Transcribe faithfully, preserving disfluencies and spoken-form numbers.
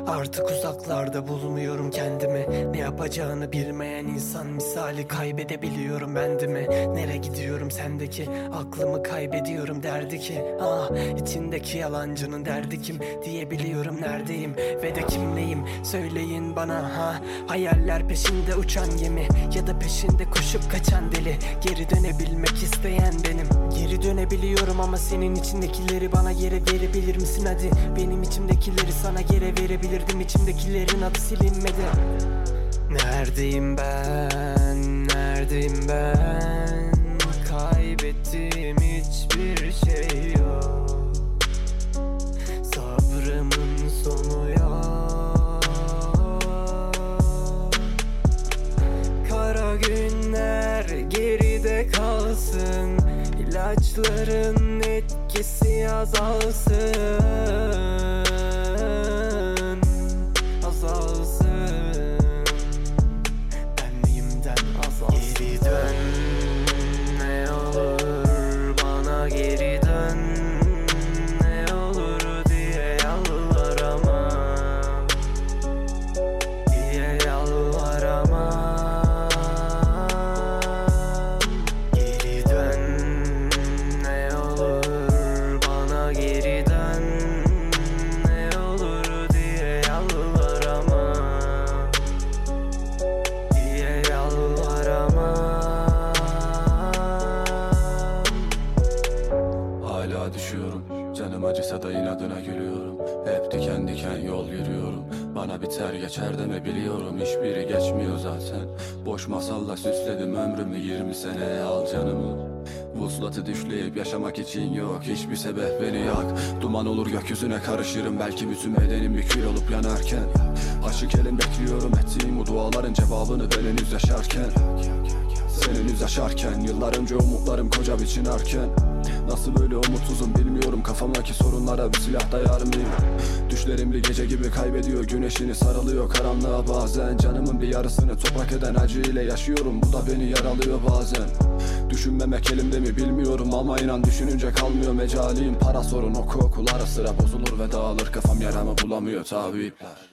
Artık uzaklarda bulmuyorum kendimi. Ne yapacağını bilmeyen insan misali kaybedebiliyorum bendimi. Nereye gidiyorum sendeki aklımı kaybediyorum derdi ki ah, içindeki yalancının derdi kim diyebiliyorum neredeyim ve de kimleyim söyleyin bana ha. Hayaller peşinde uçan gemi ya da peşinde koşup kaçan deli. Geri dönebilmek isteyen benim. Geri dönebiliyorum ama senin içindekileri bana geri verebilir misin hadi? Benim içimdekileri sana geri verebilirdim. İçimdekilerin adı silinmedi. Neredeyim ben? Neredeyim ben? Kaybettiğim hiçbir şey yok. Sabrımın sonu yok. Kara günler geride kalsın. İlaçların etkisi azalsın. Azalsın. Benliğimden azalsın. Geri dön, ne olur bana geri dön. Ne olur diye yalvaramam. Diye yalvaramam. Geri dön, ne olur bana geri dön. Ne olur diye yalvaramam. Diye yalvaramam. Hala düşüyorum, canım acısa da inadına gülüyorum. Hep diken diken yol yürüyorum. Bana biter geçer deme biliyorum, hiçbiri geçmiyor zaten. Boş masalla süsledim ömrümü, yirmi seneye al canımı. Vuslatı düşleyip yaşamak için yok hiçbir sebep, beni yak. Duman olur gökyüzüne karışırım, belki bütün bedenim bir kül olup yanarken. Aşık elin bekliyorum ettiğim bu duaların cevabını ben henüz yaşarken. Sen henüz yaşarken, yıllar önce umutlarım koca bir çınarken. Nasıl böyle umutsuzum bilmiyorum, kafamdaki sorunlara bir silah dayar mıyım? Düşlerimli gece gibi kaybediyor güneşini, sarılıyor karanlığa bazen. Canımın bir yarısını toprak eden acı ile yaşıyorum, bu da beni yaralıyor bazen. Düşünmemek elimde mi bilmiyorum ama inan düşününce kalmıyor mecalim. Para sorun oku okul ara sıra bozulur ve dağılır, kafam yaramı bulamıyor tabipler.